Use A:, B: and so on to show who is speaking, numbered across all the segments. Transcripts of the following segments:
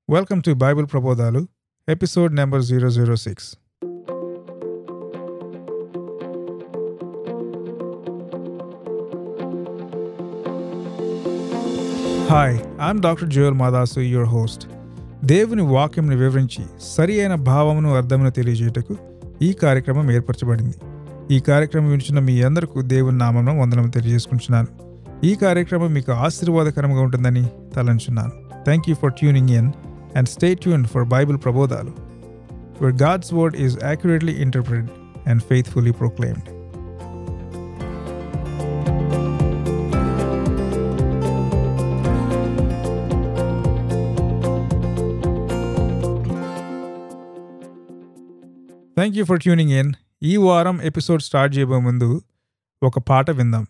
A: Welcome to Bible Prabodhalu, episode number 006. Hi, I'm Dr. Joel Madasu, your host. దేవుని వాక్యంను వివరించి సరి అయిన భావమును అర్థమును తెలియజేయటకు ఈ కార్యక్రమం ఏర్పరచబడింది. ఈ కార్యక్రమం వింటున్న మీ అందరికీ దేవుని నామమున వందనము తెలియజేసుకుంటున్నాను. ఈ కార్యక్రమం మీకు ఆశీర్వాదకరంగా ఉంటుందని తలంచున్నాను. Thank you for tuning in and stay tuned for Bible Prabodhalu, where God's word is accurately interpreted and faithfully proclaimed. Thank you for tuning in. ఈ వారం ఎపిసోడ్ స్టార్ట్ చేయబోయే ముందు ఒక పాట విందాం.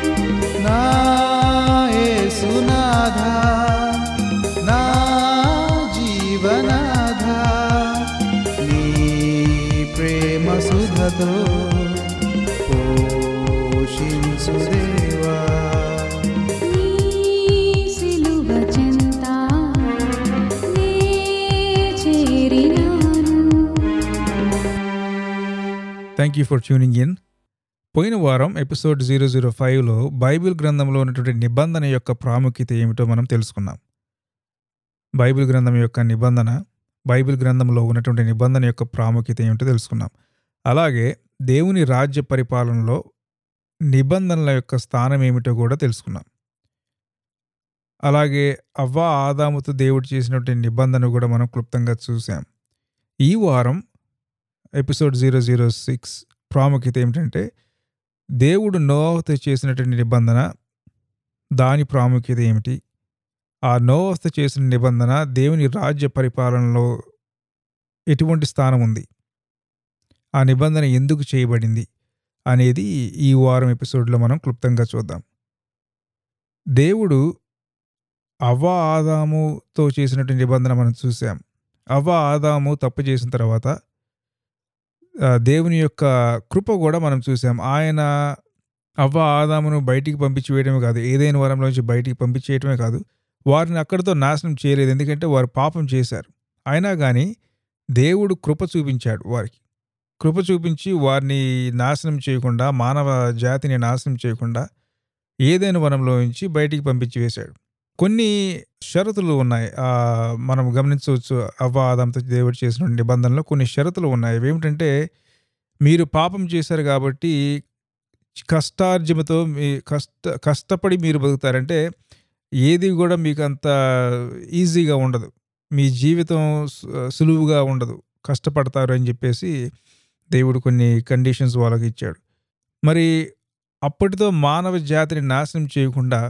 B: నా యేసునాథా, నా కరుణతో పోషించు దేవా.
C: నీ సిలువ చెంత నే చేరినాను.
A: Thank you for tuning in. పోయిన వారం ఎపిసోడ్ 005లో బైబిల్ గ్రంథంలో ఉన్నటువంటి నిబంధన యొక్క ప్రాముఖ్యత ఏమిటో మనం తెలుసుకున్నాం. బైబిల్ గ్రంథం యొక్క నిబంధన, బైబిల్ గ్రంథంలో ఉన్నటువంటి నిబంధన యొక్క ప్రాముఖ్యత ఏమిటో తెలుసుకున్నాం. అలాగే దేవుని రాజ్య పరిపాలనలో నిబంధనల యొక్క స్థానం ఏమిటో కూడా తెలుసుకున్నాం. అలాగే అవ్వ ఆదాముతో దేవుడు చేసినటువంటి నిబంధన కూడా మనం క్లుప్తంగా చూసాం. ఈ వారం ఎపిసోడ్ 006 ప్రాముఖ్యత ఏమిటంటే దేవుడు నోవహుతో చేసినటువంటి నిబంధన, దాని ప్రాముఖ్యత ఏమిటి, ఆ నోవహుతో చేసిన నిబంధన దేవుని రాజ్య పరిపాలనలో ఎటువంటి స్థానం ఉంది, ఆ నిబంధన ఎందుకు చేయబడింది అనేది ఈ వారం ఎపిసోడ్లో మనం క్లుప్తంగా చూద్దాం. దేవుడు అవ్వ ఆదాముతో చేసినటువంటి నిబంధన మనం చూసాం. అవ్వ ఆదాము తప్పు చేసిన తర్వాత దేవుని యొక్క కృప కూడా మనం చూసాం. ఆయన అవ్వ ఆదామును బయటికి పంపించి వేయడమే కాదు, ఏదైనా వరంలోంచి బయటికి పంపించేయటమే కాదు, వారిని అక్కడితో నాశనం చేయలేదు. ఎందుకంటే వారు పాపం చేశారు. అయినా కానీ దేవుడు కృప చూపించాడు. వారికి కృప చూపించి వారిని నాశనం చేయకుండా, మానవ జాతిని నాశనం చేయకుండా ఏదైనా వనంలో నుంచి బయటికి పంపించి వేశాడు. కొన్ని షరతులు ఉన్నాయి, మనం గమనించవచ్చు. అవ్వ ఆదాముతో దేవుడు చేసిన నిబంధనలో కొన్ని షరతులు ఉన్నాయి. ఏమిటంటే, మీరు పాపం చేశారు కాబట్టి కష్టార్జనతో కష్టపడి మీరు బతుకుతారంటే ఏది కూడా మీకు అంత ఈజీగా ఉండదు, మీ జీవితం సులువుగా ఉండదు, కష్టపడతారు అని చెప్పేసి దేవుడు కొన్ని కండిషన్స్ వాళ్ళకి ఇచ్చాడు. మరి అప్పటితో మానవ జాతిని నాశనం చేయకుండా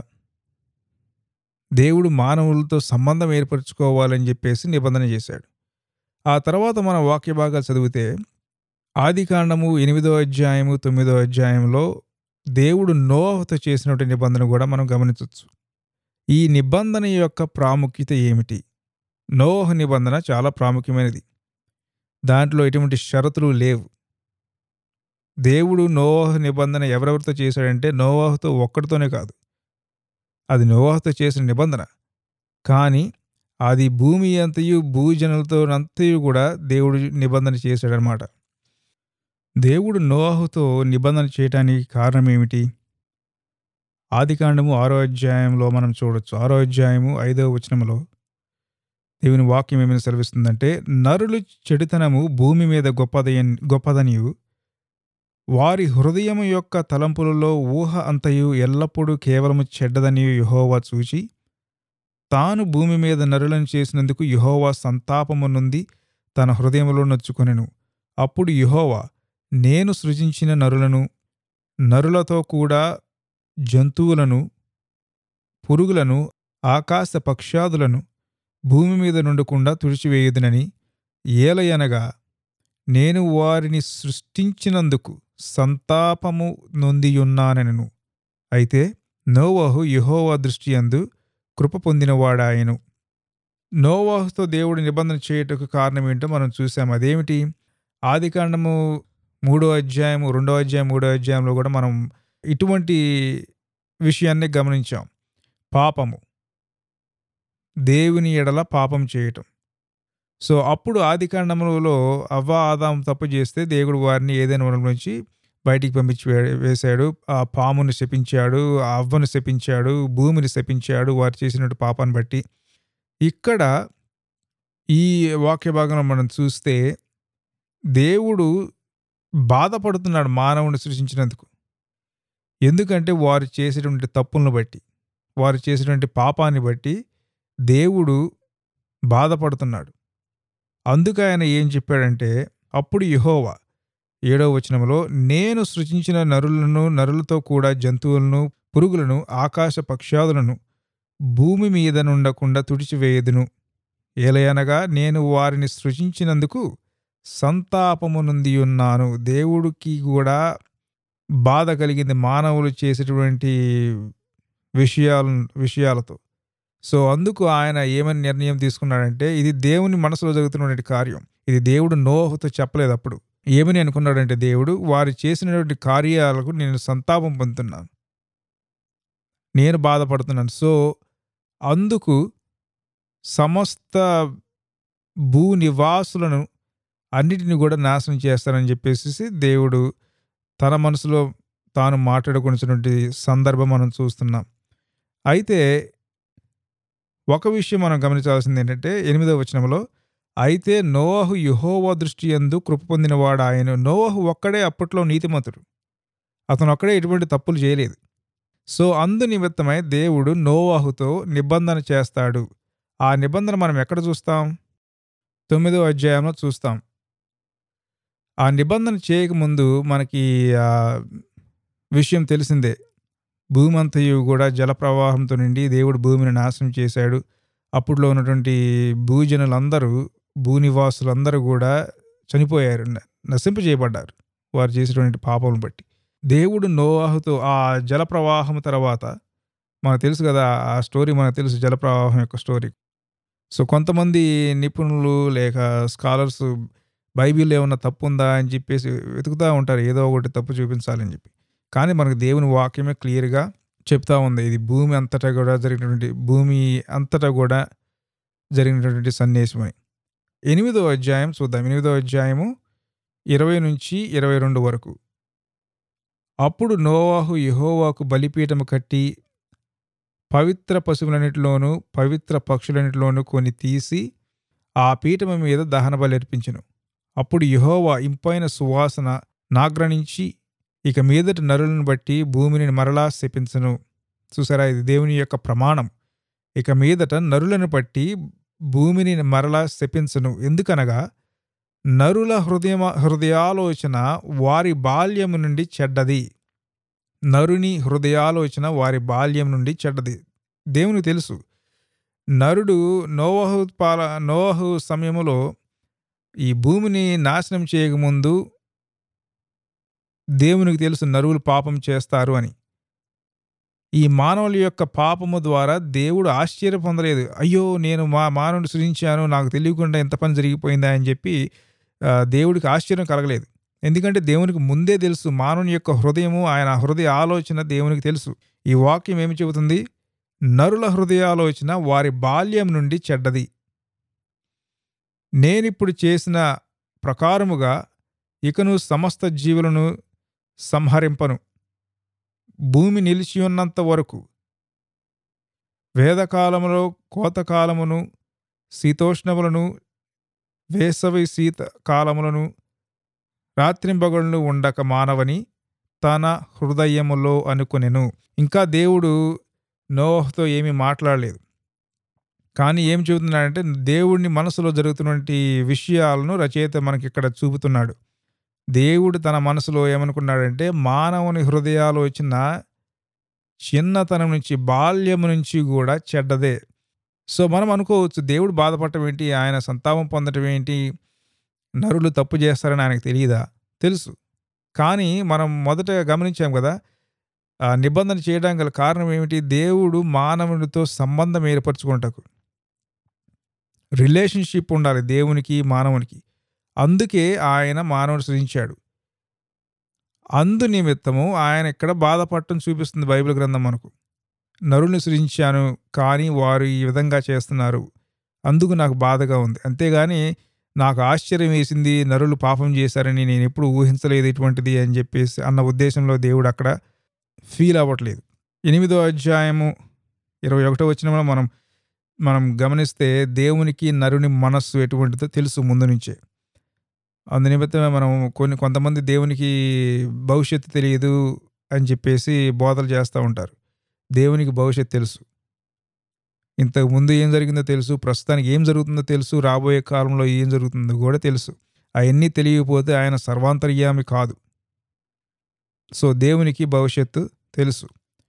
A: దేవుడు మానవులతో సంబంధం ఏర్పరచుకోవాలని చెప్పేసి నిబంధన చేశాడు. ఆ తర్వాత మన వాక్య భాగాలు చదివితే ఆదికాండము 8వ అధ్యాయము 9వ అధ్యాయంలో దేవుడు నోవహుతో చేసినటువంటి నిబంధన కూడా మనం గమనించవచ్చు. ఈ నిబంధన యొక్క ప్రాముఖ్యత ఏమిటి? నోవహు నిబంధన చాలా ప్రాముఖ్యమైనది. దాంట్లో ఎటువంటి షరతులు లేవు. దేవుడు నోవహు నిబంధన ఎవరెవరితో చేశాడంటే నోవహుతో ఒక్కడితోనే కాదు, అది నోవహుతో చేసిన నిబంధన. కానీ అది భూమి అంతయు భూజనులతో అంతయు కూడా దేవుడు నిబంధన చేశాడనమాట. దేవుడు నోవహుతో నిబంధన చేయడానికి కారణం ఏమిటి? ఆదికాండము 6వ అధ్యాయంలో మనం చూడొచ్చు. 6వ అధ్యాయము 5వ వచనంలో దేవుని వాక్యం ఏమైనా సెలవిస్తుందంటే, నరులు చెడుతనము భూమి మీద గొప్పదనియు వారి హృదయము యొక్క తలంపులలో ఊహ అంతయు ఎల్లప్పుడూ కేవలము చెడ్డదనియు యెహోవా చూచి తాను భూమి మీద నరులను చేసినందుకు యెహోవా సంతాపము నుండి తన హృదయములో నొచ్చుకొనెను. అప్పుడు యెహోవా, నేను సృజించిన నరులను, నరులతో కూడా జంతువులను, పురుగులను, ఆకాశ పక్షాదులను భూమి మీద నుండకుండా తుడిచివేయుదునని, ఏలయనగా నేను వారిని సృష్టించినందుకు సంతాపము నొందియున్నానెను. అయితే నోవహు యెహోవా దృష్టి యందు కృప పొందినవాడాయెను. నోవహుతో దేవుడు నిబంధన చేయుటకు కారణం ఏంటో మనం చూసాం. అదేమిటి? ఆదికాండము 3వ అధ్యాయము 2వ అధ్యాయం 3వ అధ్యాయంలో కూడా మనం ఇటువంటి విషయాన్ని గమనించాం. పాపము, దేవుని ఎడల పాపం చేయటం. సో అప్పుడు ఆదికాండములో అవ్వ ఆదాము తప్పు చేస్తే దేవుడు వారిని ఏదైనా వనం నుంచి బయటికి పంపించి వేశాడు. ఆ పామును శపించాడు, ఆ అవ్వను శపించాడు, భూమిని శపించాడు వారు చేసినట్టు పాపాన్ని బట్టి. ఇక్కడ ఈ వాక్య భాగంలో మనం చూస్తే దేవుడు బాధపడుతున్నాడు మానవుని సృష్టించినందుకు. ఎందుకంటే వారు చేసేటువంటి తప్పులను బట్టి, వారు చేసేటువంటి పాపాన్ని బట్టి దేవుడు బాధపడుతున్నాడు. అందుకు ఆయన ఏం చెప్పాడంటే, అప్పుడు యెహోవా 7వ వచనంలో, నేను సృజించిన నరులను, నరులతో కూడా జంతువులను, పురుగులను, ఆకాశ పక్షాదులను భూమి మీద నుండకుండా తుడిచివేయదును. ఏలయనగా నేను వారిని సృజించినందుకు సంతాపము నుండి ఉన్నాను. దేవుడికి కూడా బాధ కలిగింది మానవులు చేసేటువంటి విషయాలతో. సో అందుకు ఆయన ఏమని నిర్ణయం తీసుకున్నాడంటే, ఇది దేవుని మనసులో జరుగుతున్నటువంటి కార్యం. ఇది దేవుడు నోవహుతో చెప్పలేదు. అప్పుడు ఏమని అనుకున్నాడంటే దేవుడు, వారు చేసినటువంటి కార్యాలకు నేను సంతాపం పొందుతున్నాను, నేను బాధపడుతున్నాను. సో అందుకు సమస్త భూ నివాసులను అన్నిటిని కూడా నాశనం చేస్తానని చెప్పేసి దేవుడు తన మనసులో తాను మాట్లాడుకున్నటువంటి సందర్భం మనం చూస్తున్నాం. అయితే ఒక విషయం మనం గమనించాల్సింది ఏంటంటే 8వ వచనంలో, అయితే నోవహు యెహోవా దృష్టి యందు కృప పొందినవాడు ఆయన. నోవహు ఒక్కడే అప్పట్లో నీతిమంతుడు, అతను ఒక్కడే ఎటువంటి తప్పులు చేయలేదు. సో అందు నిమిత్తమై దేవుడు నోవహుతో నిబంధన చేస్తాడు. ఆ నిబంధన మనం ఎక్కడ చూస్తాం? 9వ అధ్యాయంలో చూస్తాం. ఆ నిబంధన చేయకముందు మనకి విషయం తెలిసిందే. భూమి అంతయు కూడా జలప్రవాహంతో నిండి దేవుడు భూమిని నాశనం చేశాడు. అప్పట్లో ఉన్నటువంటి భూజనులందరూ, భూనివాసులందరూ కూడా చనిపోయారు, నశింపజేయబడ్డారు వారు చేసినటువంటి పాపం బట్టి. దేవుడు నోవహుతో ఆ జలప్రవాహం తర్వాత, మనకు తెలుసు కదా ఆ స్టోరీ, మనకు తెలుసు జలప్రవాహం యొక్క స్టోరీ. సో కొంతమంది నిపుణులు లేక స్కాలర్స్ బైబిల్లో ఏమన్నా తప్పు ఉందా అని చెప్పేసి వెతుకుతూ ఉంటారు, ఏదో ఒకటి తప్పు చూపించాలని చెప్పి. కానీ మనకు దేవుని వాక్యమే క్లియర్గా చెప్తా ఉంది, ఇది భూమి అంతటా కూడా జరిగినటువంటి సన్నివేశమని. 8వ అధ్యాయం చూద్దాం. 8వ అధ్యాయము 20 నుంచి 22 వరకు. అప్పుడు నోవహు యెహోవాకు బలిపీఠము కట్టి పవిత్ర పశువులన్నిటిలోనూ పవిత్ర పక్షులన్నిటిలోనూ కొన్ని తీసి ఆ పీఠము మీద దహన బలి అర్పించెను. అప్పుడు యెహోవా ఇంపైన సువాసన నాగ్రహించి, ఇక మీదట నరులను బట్టి భూమిని మరలా శపించును. చూసారా, ఇది దేవుని యొక్క ప్రమాణం. ఇక మీదట నరులను బట్టి భూమిని మరలా శపించును. ఎందుకనగా నరుల హృదయాలోచన వారి బాల్యము నుండి చెడ్డది. నరుని హృదయాలోచన వారి బాల్యం నుండి చెడ్డది. దేవునికి తెలుసు, నరుడు నోవహు సమయములో ఈ భూమిని నాశనం చేయకముందు దేవునికి తెలుసు నరువులు పాపం చేస్తారు అని. ఈ మానవుల యొక్క పాపము ద్వారా దేవుడు ఆశ్చర్య పొందలేదు. అయ్యో, నేను మా మానవుని సృజించాను, నాకు తెలియకుండా ఎంత పని జరిగిపోయిందా అని చెప్పి దేవుడికి ఆశ్చర్యం కలగలేదు. ఎందుకంటే దేవునికి ముందే తెలుసు మానవుని యొక్క హృదయము, ఆయన హృదయ ఆలోచన దేవునికి తెలుసు. ఈ వాక్యం ఏమి చెబుతుంది? నరుల హృదయాలోచన వారి బాల్యం నుండి చెడ్డది. నేనిప్పుడు చేసిన ప్రకారముగా ఇకను సమస్త జీవులను సంహరింపను. భూమి నిలిచి ఉన్నంత వరకు, వేదకాలములో కోతకాలమును, శీతోష్ణములను, వేసవి శీత కాలములను, రాత్రింబగళ్ళు ఉండక మానవని తన హృదయములో అనుకొనెను. ఇంకా దేవుడు నోవహుతో ఏమీ మాట్లాడలేదు. కానీ ఏం చెబుతున్నాడంటే దేవుడిని మనసులో జరుగుతున్నటువంటి విషయాలను రచయిత మనకి ఇక్కడ చూపుతున్నాడు. దేవుడు తన మనసులో ఏమనుకున్నాడంటే మానవుని హృదయాలోచన చిన్నతనం నుంచి, బాల్యం నుంచి కూడా చెడ్డదే. సో మనం అనుకోవచ్చు, దేవుడు బాధపడటం ఏంటి, ఆయన సంతాపం పొందటం ఏంటి, నరులు తప్పు చేస్తారని ఆయనకు తెలియదా? తెలుసు. కానీ మనం మొదట గమనించాం కదా, నిబంధన చేయడానికి గల కారణం ఏమిటి? దేవుడు మానవునితో సంబంధం ఏర్పరచుకుంటకు, రిలేషన్షిప్ ఉండాలి దేవునికి మానవునికి. అందుకే ఆయన మానవుని సృజించాడు. అందు నిమిత్తము ఆయన ఇక్కడ బాధపడటం చూపిస్తుంది బైబిల్ గ్రంథం మనకు. నరుల్ని సృజించాను, కానీ వారు ఈ విధంగా చేస్తున్నారు, అందుకు నాకు బాధగా ఉంది. అంతేగాని నాకు ఆశ్చర్యం వేసింది, నరులు పాపం చేశారని నేను ఎప్పుడు ఊహించలేదు ఇటువంటిది అని చెప్పేసి అన్న ఉద్దేశంలో దేవుడు అక్కడ ఫీల్ అవ్వట్లేదు. 8వ అధ్యాయము 21వ వచనంలో మనం గమనిస్తే దేవునికి నరుని మనస్సు ఎటువంటిదో తెలుసు ముందు నుంచే. అందునిమిత్తమే మనం కొంతమంది దేవునికి భవిష్యత్తు తెలియదు అని చెప్పేసి బోధలు చేస్తూ ఉంటారు. దేవునికి భవిష్యత్తు తెలుసు, ఇంతకు ముందు ఏం జరిగిందో తెలుసు, ప్రస్తుతానికి ఏం జరుగుతుందో తెలుసు, రాబోయే కాలంలో ఏం జరుగుతుందో కూడా తెలుసు. అవన్నీ తెలియకపోతే ఆయన సర్వాంతర్యామి కాదు. సో దేవునికి భవిష్యత్తు తెలుసు.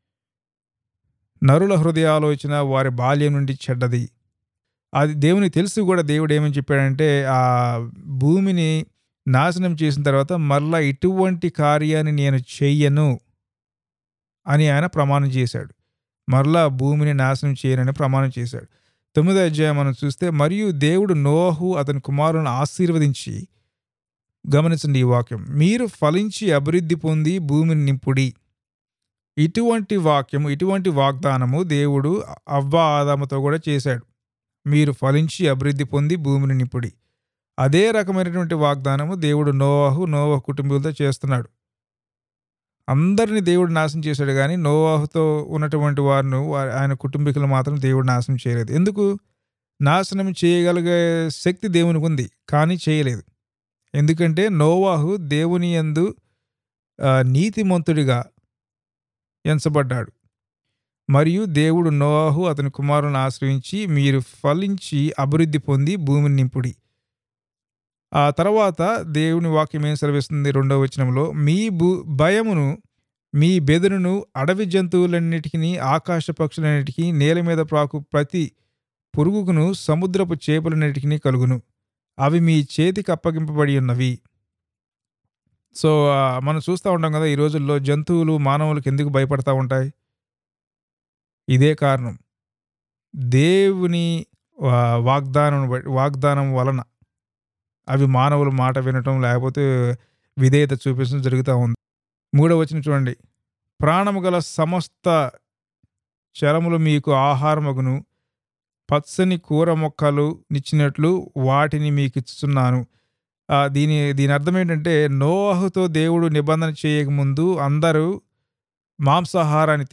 A: నరుల హృదయాలోచన వారి బాల్యం నుండి చెడ్డది. అది దేవునికి తెలుసు కూడా. దేవుడు ఏమని చెప్పాడంటే ఆ భూమిని నాశనం చేసిన తర్వాత మరలా ఇటువంటి కార్యాన్ని నేను చెయ్యను అని ఆయన ప్రమాణం చేశాడు. మరలా భూమిని నాశనం చేయనని ప్రమాణం చేశాడు. 9వ అధ్యాయం మనం చూస్తే, మరియు దేవుడు నోవహు అతని కుమారులను ఆశీర్వదించి గమనించండి ఈ వాక్యం. మీరు ఫలించి అభివృద్ధి పొంది భూమిని నింపుడి. ఇటువంటి వాక్యము, ఇటువంటి వాగ్దానము దేవుడు అవ్వ ఆదాముతో కూడా చేశాడు. మీరు ఫలించి అభివృద్ధి పొంది భూమిని నింపుడి. అదే రకమైనటువంటి వాగ్దానము దేవుడు నోవహు కుటుంబీకులతో చేస్తున్నాడు. అందరిని దేవుడు నాశనం చేశాడు కానీ నోవహుతో ఉన్నటువంటి ఆయన కుటుంబీకులు మాత్రం దేవుడు నాశనం చేయలేదు. ఎందుకు? నాశనం చేయగలిగే శక్తి దేవునికి ఉంది కానీ చేయలేదు. ఎందుకంటే నోవహు దేవుని యందు నీతిమంతుడిగా ఎంచబడ్డాడు. మరియు దేవుడు నోవహు అతని కుమారులను ఆశ్రయించి మీరు ఫలించి అభివృద్ధి పొంది భూమిని నింపుడి. ఆ తర్వాత దేవుని వాక్యం ఏం సెలవిస్తుంది? 2వ వచనంలో, మీ భయమును మీ బెదరును అడవి జంతువులన్నిటికీ ఆకాశ పక్షులన్నిటికీ నేల మీద ప్రాకు ప్రతి పురుగుకును సముద్రపు చేపలన్నిటికీ కలుగును, అవి మీ చేతికి అప్పగింపబడి ఉన్నవి. సో మనం చూస్తూ ఉంటాం కదా, ఈ రోజుల్లో జంతువులు మానవులకు ఎందుకు భయపడతా ఉంటాయి? ఇదే కారణం. దేవుని వాగ్దానం వలన అవి మానవుల మాట వినటం లేకపోతే విధేయత చూపించడం జరుగుతూ ఉంది. 3వ వచనం చూడండి. ప్రాణము గల సమస్త చరములు మీకు ఆహారమగును, పచ్చని కూర మొక్కలు నిచ్చినట్లు వాటిని మీకు ఇస్తున్నాను. దీని అర్థం ఏంటంటే, నోవహుతో దేవుడు నిబంధన చేయకముందు అందరూ మాంసాహారాన్ని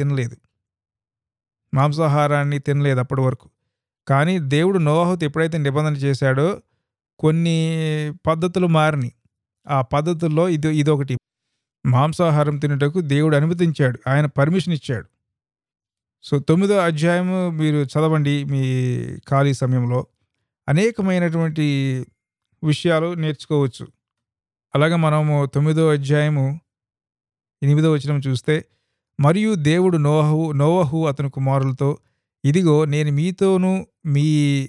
A: తినలేదు అప్పటి వరకు. కానీ దేవుడు నోవహుతో ఎప్పుడైతే నిబంధన చేశాడో కొన్ని పద్ధతులు మారినాయి. ఆ పద్ధతుల్లో ఇదొకటి. మాంసాహారం తినుటకు దేవుడు అనుమతించాడు, ఆయన పర్మిషన్ ఇచ్చాడు. సో 9వ అధ్యాయము మీరు చదవండి మీ ఖాళీ సమయంలో. అనేకమైనటువంటి విషయాలు నేర్చుకోవచ్చు. అలాగే మనము 9వ అధ్యాయము 8వ వచనం చూస్తే, మరియు దేవుడు నోవహు అతని కుమారులతో, ఇదిగో నేను మీతోనూ మీ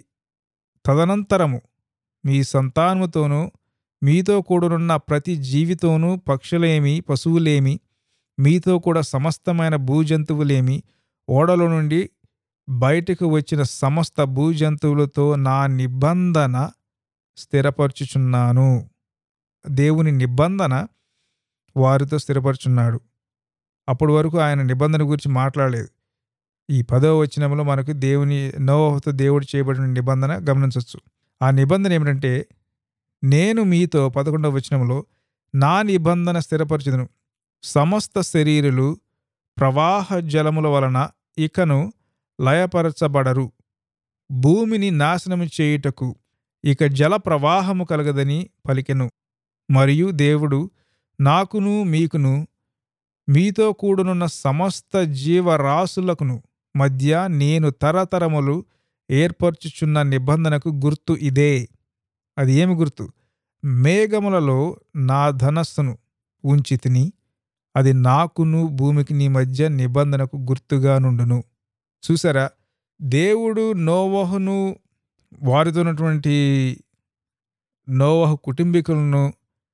A: తదనంతరము మీ సంతానముతోనూ మీతో కూడనున్న ప్రతి జీవితోనూ, పక్షులేమి పశువులేమి, మీతో కూడా సమస్తమైన భూజంతువులేమి, ఓడలో నుండి బయటకు వచ్చిన సమస్త భూజంతువులతో నా నిబంధన స్థిరపరచుచున్నాను. దేవుని నిబంధన వారితో స్థిరపరచున్నాడు. అప్పటి వరకు ఆయన నిబంధన గురించి మాట్లాడలేదు. ఈ 10వ వచనంలో మనకు నోవహుతో దేవుడు చేయబడిన నిబంధన గమనించవచ్చు. ఆ నిబంధన ఏమిటంటే, నేను మీతో 11వ వచనంలో నా నిబంధన స్థిరపరచుదును, సమస్త శరీరులు ప్రవాహ జలముల వలన ఇకను లయపరచబడరు, భూమిని నాశనము చేయుటకు ఇక జల ప్రవాహము కలగదని పలికెను. మరియు దేవుడు నాకును మీకును మీతో కూడనున్న సమస్త జీవరాశులకును మధ్య నేను తరతరములు ఏర్పరచుచున్న నిబంధనకు గుర్తు ఇదే. అది ఏమి గుర్తు? మేఘములలో నా ధనస్సును ఉంచితిని, అది నాకును భూమికి నీ మధ్య నిబంధనకు గుర్తుగా నుండును. చూసారా, దేవుడు నోవహును వారితో ఉన్నటువంటి నోవహు కుటుంబీకులను,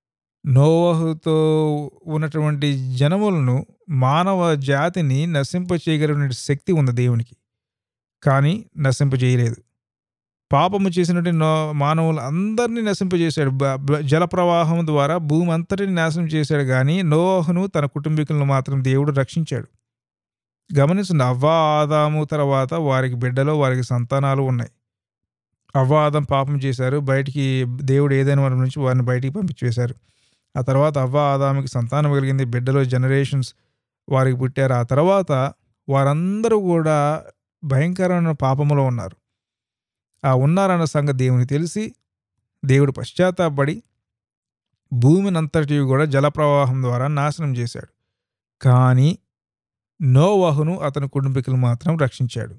A: నోవహుతో ఉన్నటువంటి జనములను, మానవ జాతిని నశింపచేయగలిగిన శక్తి ఉంది దేవునికి. కానీ నశింపజేయలేదు. పాపము చేసినటువంటి మానవులు అందరినీ నశింపజేశాడు. జలప్రవాహం ద్వారా భూమి అంతటిని నాశనం చేశాడు. కానీ నోవహును తన కుటుంబీకులను మాత్రం దేవుడు రక్షించాడు. గమనించండి, అవ్వ ఆదాము తర్వాత వారికి బిడ్డలు, వారికి సంతానాలు ఉన్నాయి. అవ్వ ఆదాం పాపం చేశారు, బయటికి దేవుడు ఏదైనా వారి నుంచి వారిని బయటికి పంపించేశారు. ఆ తర్వాత అవ్వ ఆదాముకి సంతానం కలిగింది, బిడ్డలు జనరేషన్స్ వారికి పుట్టారు. ఆ తర్వాత వారందరూ కూడా భయంకరమైన పాపములో ఉన్నారు. ఆ ఉన్నారన్న సంగతి దేవునికి తెలిసి దేవుడు పశ్చాత్తాపడి భూమిని అంతటి కూడా జలప్రవాహం ద్వారా నాశనం చేశాడు. కానీ నోవహును అతని కుటుంబీకులు మాత్రం రక్షించాడు.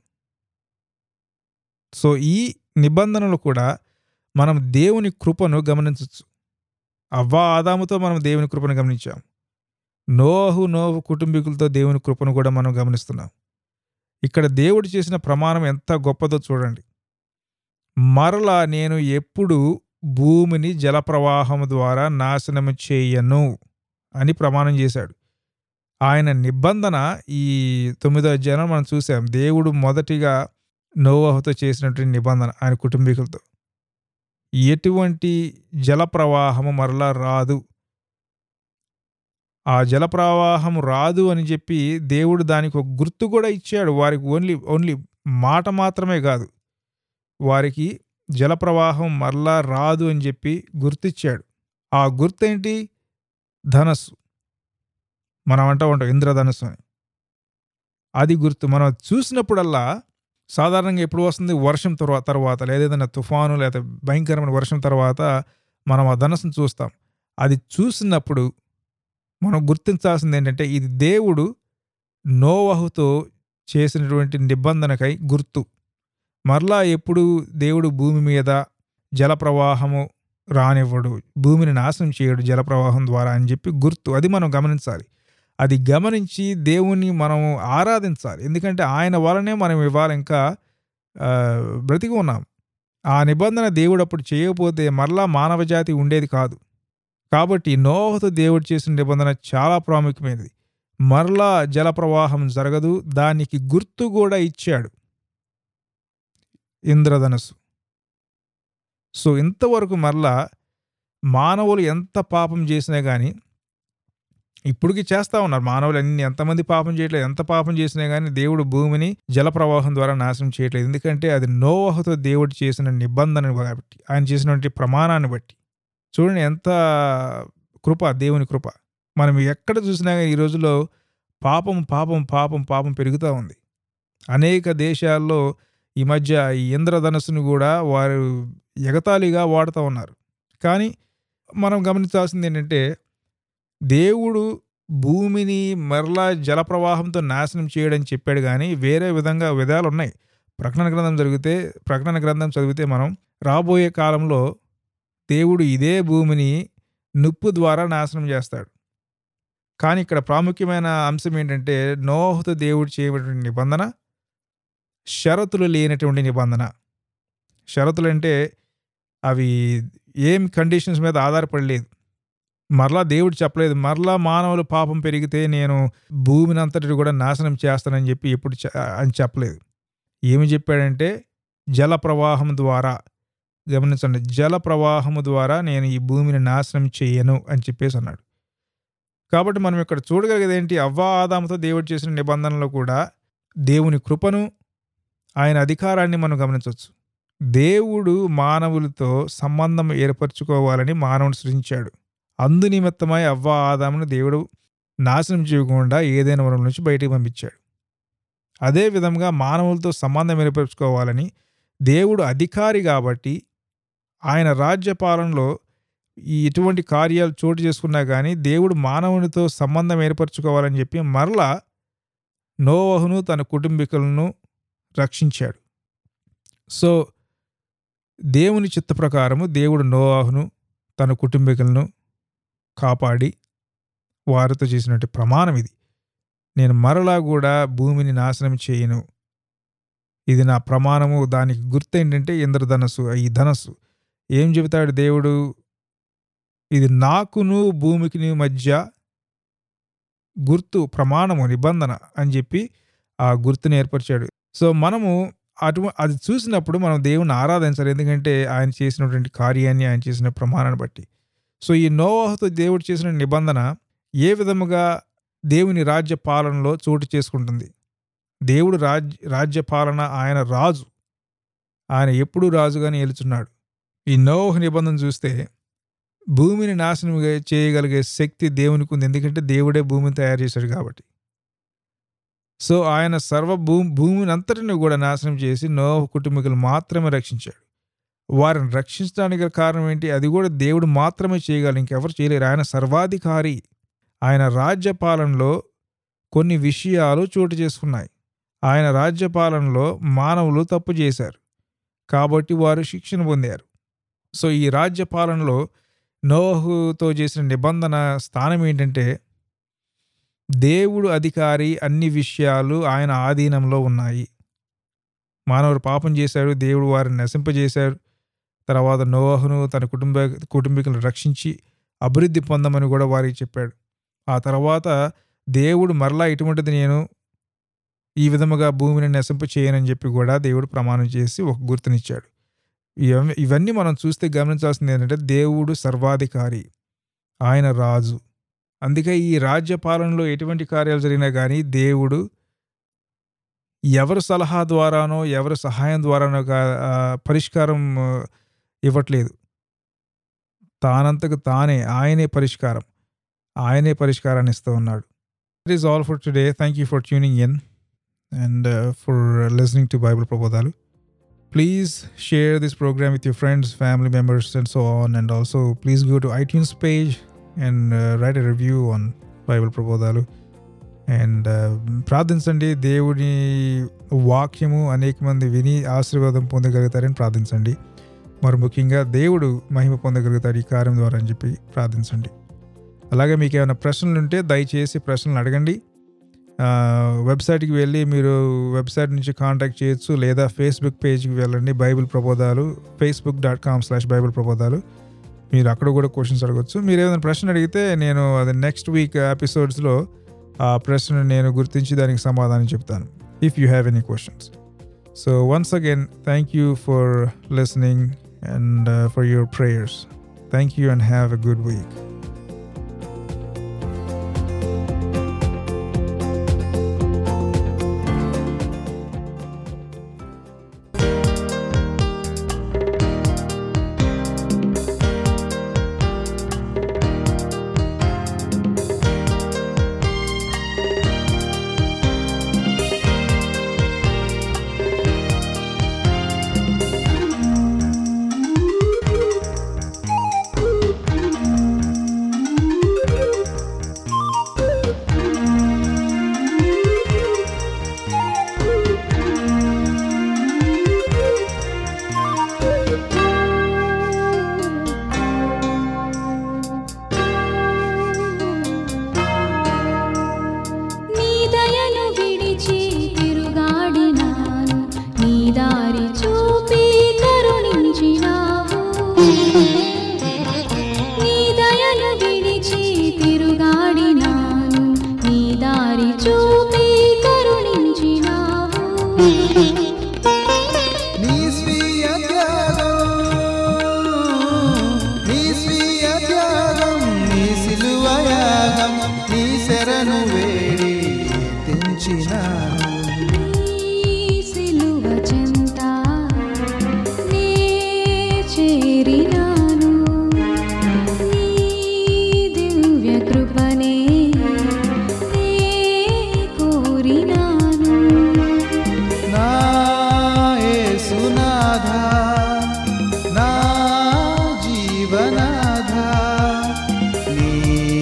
A: సో ఈ నిబంధనలు కూడా మనం దేవుని కృపను గమనించవచ్చు. అవ్వ ఆదాముతో మనం దేవుని కృపను గమనించాం. నోవహు కుటుంబీకులతో దేవుని కృపను కూడా మనం గమనిస్తున్నాం. ఇక్కడ దేవుడు చేసిన ప్రమాణం ఎంత గొప్పదో చూడండి. మరలా నేను ఎప్పుడు భూమిని జలప్రవాహం ద్వారా నాశనము చేయను అని ప్రమాణం చేశాడు. ఆయన నిబంధన ఈ 9వ అధ్యాయంలో మనం చూసాం. దేవుడు మొదటిగా నోవహుతో చేసినటువంటి నిబంధన ఆయన కుటుంబీకులతో. ఎటువంటి జల ప్రవాహము మరలా రాదు. ఆ జల ప్రవాహం రాదు అని చెప్పి దేవుడు దానికి ఒక గుర్తు కూడా ఇచ్చాడు. వారికి ఓన్లీ మాట మాత్రమే కాదు, వారికి జల ప్రవాహం మరలా రాదు అని చెప్పి గుర్తిచ్చాడు. ఆ గుర్తేంటి? ధనస్సు. మనం అంటూ ఉంటాం ఇంద్రధనస్సు అని. అది గుర్తు. మనం చూసినప్పుడల్లా సాధారణంగా ఎప్పుడు వస్తుంది? వర్షం తర్వాత లేదా ఏదైనా తుఫాను లేదా భయంకరమైన వర్షం తర్వాత మనం ఆ ధనస్సును చూస్తాం. అది చూసినప్పుడు మనం గుర్తించాల్సింది ఏంటంటే, ఇది దేవుడు నోవహుతో చేసినటువంటి నిబంధనకై గుర్తు. మరలా ఎప్పుడు దేవుడు భూమి మీద జల ప్రవాహము రానివ్వడు, భూమిని నాశనం చేయడు జల ప్రవాహం ద్వారా అని చెప్పి గుర్తు. అది మనం గమనించాలి. అది గమనించి దేవుణ్ణి మనం ఆరాధించాలి. ఎందుకంటే ఆయన వలనే మనం ఇవాళ ఇంకా బ్రతికి ఉన్నాం. ఆ నిబంధన దేవుడు అప్పుడు చేయకపోతే మరలా మానవ జాతి ఉండేది కాదు. కాబట్టి నోవహుతో దేవుడు చేసిన నిబంధన చాలా ప్రాముఖ్యమైనది. మరలా జల ప్రవాహం జరగదు. దానికి గుర్తు కూడా ఇచ్చాడు, ఇంద్రధనస్సు. సో ఇంతవరకు మరలా మానవులు ఎంత పాపం చేసినా కానీ, ఇప్పటికి చేస్తూ ఉన్నారు మానవులు, ఎంతమంది పాపం చేయట్లేదు, ఎంత పాపం చేసినా కానీ దేవుడు భూమిని జల ప్రవాహం ద్వారా నాశనం చేయట్లేదు. ఎందుకంటే అది నోవహుతో దేవుడు చేసిన నిబంధనను బట్టి, ఆయన చేసినటువంటి ప్రమాణాన్ని బట్టి. చూడండి ఎంత కృప, దేవుని కృప. మనం ఎక్కడ చూసినా ఈ రోజుల్లో పాపం పెరుగుతూ ఉంది. అనేక దేశాల్లో ఈ మధ్య ఈ ఇంద్రధనస్సును కూడా వారు ఎగతాళిగా వాడుతూ ఉన్నారు. కానీ మనం గమనించాల్సింది ఏంటంటే, దేవుడు భూమిని మరలా జల ప్రవాహంతో నాశనం చేయడని చెప్పాడు. కానీ వేరే విధాలు ఉన్నాయి. ప్రకటన గ్రంథం చదివితే మనం రాబోయే కాలంలో దేవుడు ఇదే భూమిని నిప్పు ద్వారా నాశనం చేస్తాడు. కానీ ఇక్కడ ప్రాముఖ్యమైన అంశం ఏంటంటే, నోవహుతో దేవుడు చేయబడిన నిబంధన షరతులు లేనటువంటి నిబంధన. షరతులు అంటే అవి ఏం కండిషన్స్ మీద ఆధారపడలేదు. మరలా దేవుడు చెప్పలేదు, మరలా మానవులు పాపం పెరిగితే నేను భూమిని అంతటి కూడా నాశనం చేస్తానని చెప్పి ఎప్పుడు అని చెప్పలేదు. ఏమి చెప్పాడంటే, జల ప్రవాహం ద్వారా, గమనించండి, జల ప్రవాహము ద్వారా నేను ఈ భూమిని నాశనం చేయను అని చెప్పేసి అన్నాడు. కాబట్టి మనం ఇక్కడ చూడగలిగేది ఏంటి? అవ్వా ఆదాముతో దేవుడు చేసిన నిబంధనలో కూడా దేవుని కృపను, ఆయన అధికారాన్ని మనం గమనించవచ్చు. దేవుడు మానవులతో సంబంధం ఏర్పరచుకోవాలని మానవుని సృష్టించాడు. అందు నిమిత్తమై అవ్వా ఆదామును దేవుడు నాశనం చేయకుండా ఏదైనా వనం నుంచి బయటికి పంపించాడు. అదే విధంగా మానవులతో సంబంధం ఏర్పరచుకోవాలని దేవుడు అధికారి కాబట్టి ఆయన రాజ్య పాలనలో ఇటువంటి కార్యాలు చోటు చేసుకున్నా కానీ దేవుడు మానవునితో సంబంధం ఏర్పరచుకోవాలని చెప్పి మరలా నోవహును తన కుటుంబీకులను రక్షించాడు. సో దేవుని చిత్త ప్రకారము దేవుడు నోవహును తన కుటుంబీకులను కాపాడి వారితో చేసినట్టు ప్రమాణం ఇది. నేను మరలా కూడా భూమిని నాశనం చేయను, ఇది నా ప్రమాణము. దానికి గుర్తు ఏంటంటే ఇంద్రధనస్సు. ఈ ధనస్సు ఏం చెబుతాడు దేవుడు? ఇది నాకును భూమికి మధ్య గుర్తు, ప్రమాణము, నిబంధన అని చెప్పి ఆ గుర్తుని ఏర్పరిచాడు. సో మనము అది చూసినప్పుడు మనం దేవుని ఆరాధించాలి. ఎందుకంటే ఆయన చేసినటువంటి కార్యాన్ని, ఆయన చేసిన ప్రమాణాన్ని బట్టి. సో ఈ నోవహుతో దేవుడు చేసిన నిబంధన ఏ విధముగా దేవుని రాజ్య పాలనలో చోటు చేసుకుంటుంది? దేవుడు రాజ్య పాలన, ఆయన రాజు, ఆయన ఎప్పుడూ రాజుగానే ఏలుచున్నాడు. ఈ నోవహు నిబంధన చూస్తే భూమిని నాశనం చేయగలిగే శక్తి దేవునికి ఉంది. ఎందుకంటే దేవుడే భూమిని తయారు చేశాడు కాబట్టి. సో ఆయన భూమిని అంతటిని కూడా నాశనం చేసి నోవహు కుటుంబీకులు మాత్రమే రక్షించాడు. వారిని రక్షించడానికి కారణం ఏంటి? అది కూడా దేవుడు మాత్రమే చేయగలరు, ఇంకెవరు చేయలేరు. ఆయన సర్వాధికారి. ఆయన రాజ్య పాలనలో కొన్ని విషయాలు చోటు చేసుకున్నాయి. ఆయన రాజ్య పాలనలో మానవులు తప్పు చేశారు కాబట్టి వారు శిక్షణ పొందారు. సో ఈ రాజ్య పాలనలో నోవహుతో చేసిన నిబంధన స్థానం ఏంటంటే, దేవుడు అధికారి, అన్ని విషయాలు ఆయన ఆధీనంలో ఉన్నాయి. మానవుడు పాపం చేశాడు, దేవుడు వారిని నశింపజేశాడు. తర్వాత నోవహును తన కుటుంబీకులను రక్షించి అభివృద్ధి పొందమని కూడా వారికి చెప్పాడు. ఆ తర్వాత దేవుడు మరలా ఇటువంటిది నేను ఈ విధముగా భూమిని నశింప చేయనని చెప్పి కూడా దేవుడు ప్రమాణం చేసి ఒక గుర్తునిచ్చాడు. ఇవన్నీ మనం చూస్తే గమనించాల్సింది ఏంటంటే దేవుడు సర్వాధికారి, ఆయన రాజు. అందుకే ఈ రాజ్య పాలనలో ఎటువంటి కార్యాలు జరిగినా కానీ దేవుడు ఎవరి సలహా ద్వారానో ఎవరి సహాయం ద్వారానో పరిష్కారం ఇవ్వట్లేదు. తానంతకు తానే ఆయనే పరిష్కారాన్ని ఇస్తూ ఉన్నాడు. That is all for today. Thank you for tuning in and for listening to Bible Prabodhalu. Please share this program with your friends, family members and so on, and also please go to iTunes page and write a review on Bible Prabodhalu. And ప్రార్థించండి, దేవుని వాక్యము అనేక మంది విని ఆశీర్వాదం పొందగలుగుతారని ప్రార్థించండి. మరి ముఖ్యంగా దేవుడు మహిమ పొందగలుగుతాడు ఈ కార్యం ద్వారా అని చెప్పి ప్రార్థించండి. అలాగే మీకు ఏమైనా ప్రశ్నలు ఉంటే దయచేసి ప్రశ్నలు అడగండి. వెబ్సైట్కి వెళ్ళి మీరు వెబ్సైట్ నుంచి కాంటాక్ట్ చేయొచ్చు, లేదా ఫేస్బుక్ పేజ్కి వెళ్ళండి, బైబిల్ ప్రబోధాలు, facebook.com/బైబిల్ ప్రబోధాలు. మీరు అక్కడ కూడా క్వశ్చన్స్ అడగచ్చు. మీరు ఏదైనా ప్రశ్న అడిగితే నేను అది నెక్స్ట్ వీక్ ఎపిసోడ్స్లో ఆ ప్రశ్నను నేను గుర్తించి దానికి సమాధానం చెప్తాను, if you have any questions. So once again thank you for listening and for your prayers. Thank you and have a good week.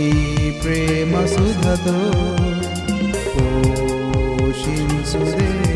B: పోషించు దేవా.